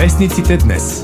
Вестниците днес.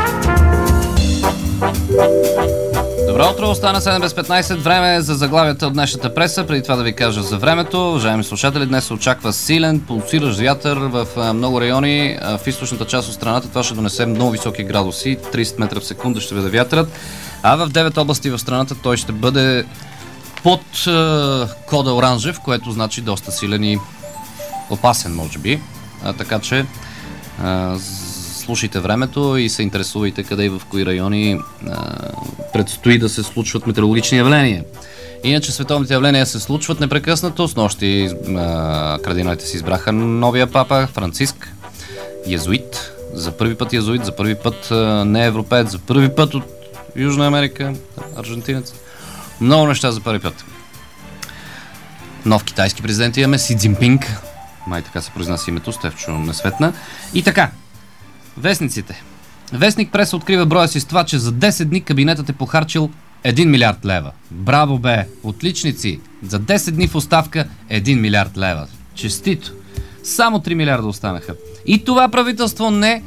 Добро утро, остана 7 без 15, време е за заглавията от днешната преса. Преди това да ви кажа за времето. Уважаеми слушатели, днес се очаква силен, пулсиращ вятър в много райони. В източната част от страната това ще донесе много високи градуси, 30 метра в секунда ще бъде вятърът. А в 9 области в страната той ще бъде под кода оранжев, което значи доста силен и опасен, може би. Така че слушайте времето и се интересувайте къде и в кои райони предстои да се случват метеорологични явления. Иначе световните явления се случват непрекъснато. Снощи кардиналите си избраха новия папа Франциск, езуит. За първи път езуит, за първи път не европеец, за първи път от Южна Америка, аржентинец. Много неща за първи път. Нов китайски президент имаме, Си Цзинпинг. Май така се произнася името, Стефчо не светна. И така, вестниците. Вестник Преса открива броя си с това, че за 10 дни кабинетът е похарчил 1 милиард лева. Браво бе! Отличници! За 10 дни в оставка 1 милиард лева. Честито! Само 3 милиарда останаха. И това правителство не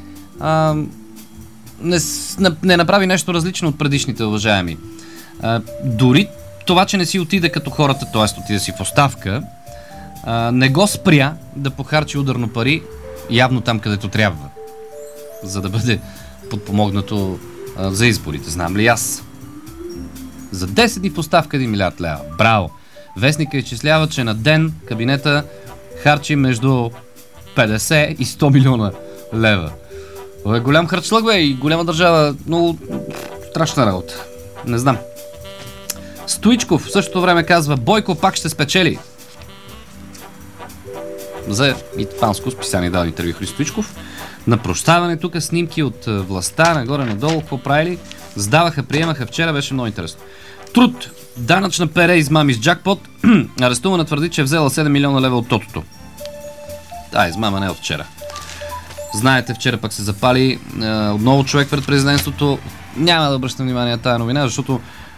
направи нещо различно от предишните, уважаеми. Дори това, че не си отиде като хората, т.е. отиде си в оставка, не го спря да похарчи ударно пари явно там, където трябва, за да бъде подпомогнато за изборите. Знам ли аз? За 10 дни в оставка 1 милиард лева. Браво! Вестника изчислява, че на ден кабинета харчи между 50 и 100 милиона лева. Това е голям харчлък, бе, и голяма държава. Много страшна работа. Не знам. Стоичков в същото време казва: Бойко пак ще спечели. За итпанско списание дал интервю Христоичков. На прощаване тук снимки от властта, нагоре-надолу, какво правили. Сдаваха, приемаха, вчера беше много интересно. Труд. Данъчна пере измами с джакпот. Арестувана твърди, че е взела 7 милиона лева от тотото. Измама не от вчера. Знаете, вчера пък се запали отново човек пред президентството. Няма да обръщам внимание на тая новина, защото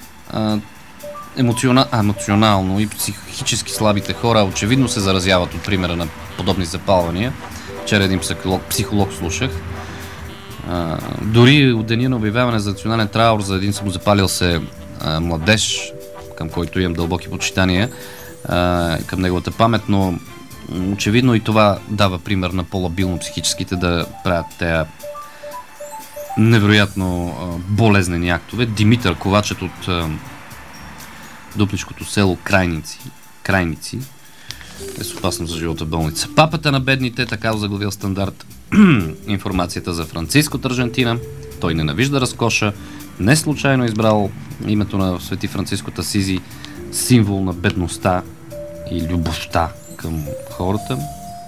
емоционално и психически слабите хора очевидно се заразяват от примера на подобни запалвания. Вчера един психолог слушах. Дори от деня на обявяване за национален траур за един самозапалил се младеж, към който имам дълбоки почитания, към неговата памет, но очевидно и това дава пример на по-лабилно психическите да правят тези невероятно болезнени актове. Димитър Ковачът от дупличкото село Крайници е с опасност за живота болница. Папата на бедните, така заглавил Стандарт информацията за Франциск от Аржентина. Той ненавижда разкоша, не случайно избрал името на Свети Франциск от Асизи, символ на бедността и любовта към хората.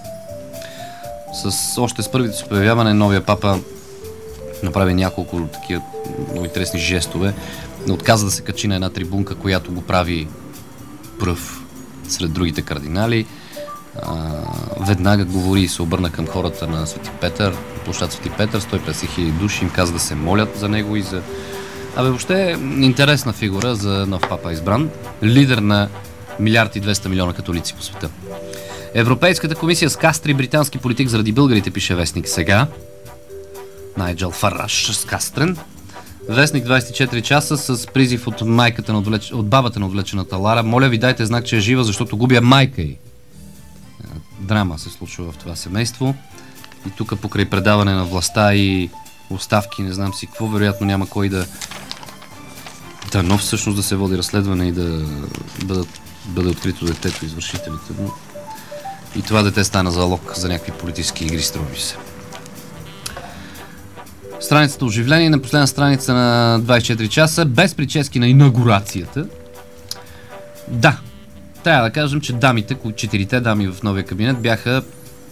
Още с първите си появяване новия папа направи няколко такива много интересни жестове. Отказа да се качи на една трибунка, която го прави пръв сред другите кардинали. Веднага говори и се обърна към хората на Свети Петър, площад Свети Петър, 150 хиляди души, им каза да се молят за него и за... въобще интересна фигура за нов папа избран. Лидер на 1 200 милиона католици по света. Европейската комисия скастри британски политик заради българите, пише вестник Сега. Найджел Фараш скастрен. Вестник 24 часа с призив от бабата на отвлечената Лара: моля ви, дайте знак, че е жива, защото губя майка й. Драма се случва в това семейство. И тук покрай предаване на властта и оставки, не знам си какво, вероятно няма кой но всъщност да се води разследване и да бъде открито детето, извършителите. Но и това дете стана залог за някакви политически игри, струва ми се. Страницата оживление на последна страница на 24 часа, без прически на инаугурацията. Да, трябва да кажем, че дамите, четирите дами в новия кабинет бяха,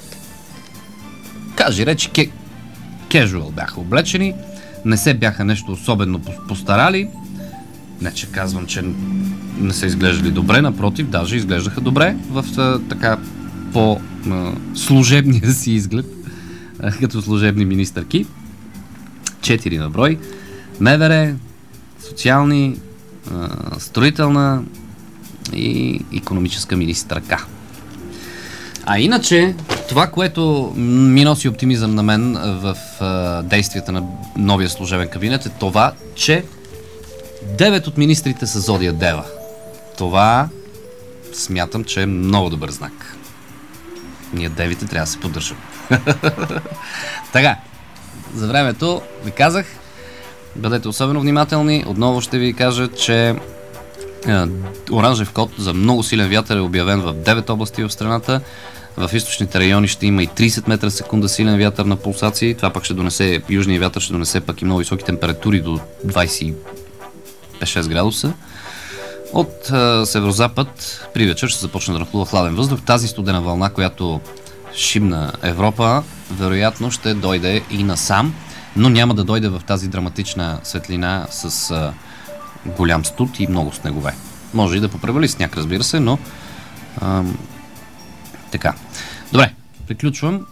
кежуал бяха облечени, не се бяха нещо особено постарали. Не, че казвам, че не са изглеждали добре, напротив, даже изглеждаха добре в така по-служебния си изглед, като служебни министърки. 4 на брой. МВР, социални, строителна и икономическа министърка. А иначе, това, което ми носи оптимизъм на мен в действията на новия служебен кабинет е това, че 9 от министрите са Зодия Дева. Това смятам, че е много добър знак. Ние девите трябва да се поддържаме. Така, за времето ви казах, бъдете особено внимателни. Отново ще ви кажа, че оранжев код за много силен вятър е обявен в 9 области в страната. В източните райони ще има и 30 метра в секунда силен вятър на пулсации. Това пък ще донесе, южния вятър ще донесе пък и много високи температури до 25-6 градуса. От северозапад при вечер ще започне да нахлува хладен въздух. Тази студена вълна, която шибна Европа, вероятно ще дойде и насам, но няма да дойде в тази драматична светлина с голям студ и много снегове. Може и да попревали сняг, разбира се, но така. Добре, приключвам.